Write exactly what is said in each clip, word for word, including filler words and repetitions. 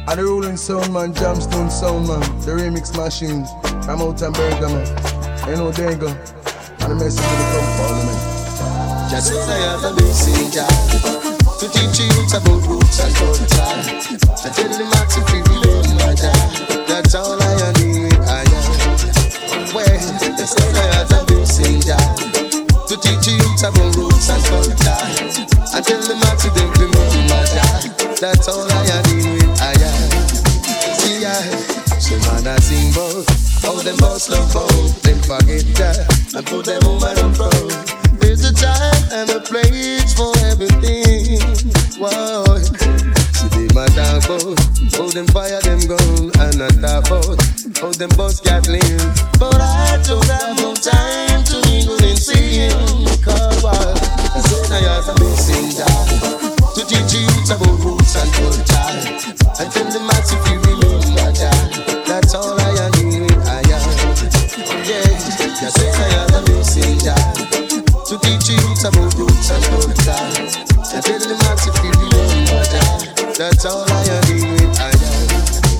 And the rolling sound man, Jamstone sound man, the remix machine, I'm out and burger man. You know they go. And the message will come parliament. Just say I have a messenger to teach you about roots and culture. I tell the max if you really matter. That's all I need. I am. Well, just say I have a messenger to teach you about roots and culture. I tell the max if you really matter. That's all I need. I am. See I, some man I sing both. All them boss love both. Them forget that and put them woman on front. There's a time and a place for everything. Wow. See they my talk about how them fire them gun and I talk about how them boss Gatling. But I don't have no time to mingle and sing. Cause I said I have a messenger to teach you about roots and culture. And tell the mass if you remember that. That's all I need. I am. Yeah. I said I have a messenger to teach you about roots and culture. And tell the mass if you remember that. That's all I need. I am.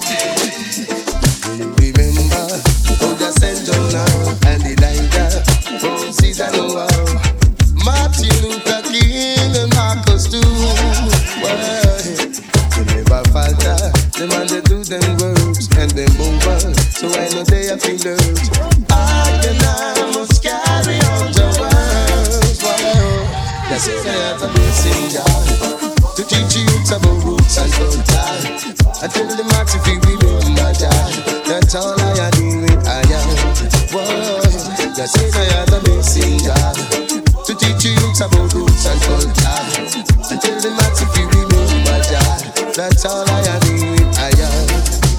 Remember how the Saint John and the Elijah from Caesar Noah, Martin Luther King and Marcus too. Well, they never falter. Them and they do them works and they move on. So I know they have been learned. I and I must carry on the words. That's it, I have a messenger to teach you about roots and culture. I tell the max if you remember that. That's all I need. I am. Whoa. That's it, I have a messenger to teach you about roots and culture. I tell the max if you remember that. That's all I need. I am.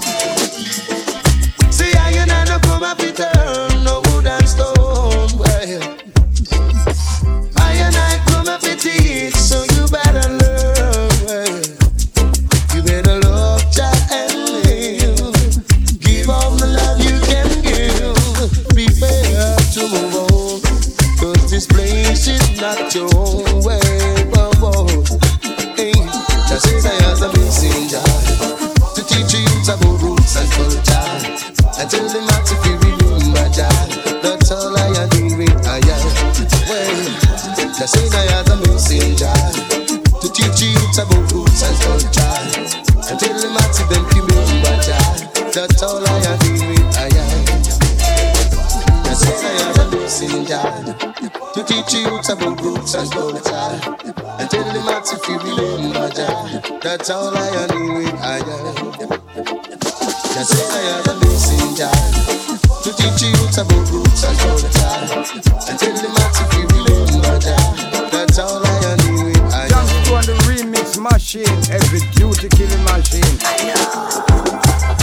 See, I and I no come up return no wood and stone. Well, I and I come up with it, so you better learn. Well, you better love Jah and live. Give all the love you can give. Prepare to move on, cause this place is not your own way. Whoa, whoa. Hey, just say I have a messenger to teach you about roots and culture. I tell them not to be remember that. That's all I need. I am. Well, just say I have a messenger to teach you about roots and culture. I tell them not to them remember that. That's all I need. I am. Just say I have a messenger to teach you about roots and culture. I tell them not to remember that. That's all I need. I am. Just say I have a messenger to teach you about roots and culture. And tell them not to remember that. That's all I need. I am. Jamstone the remix machine, every duty killing machine. I know.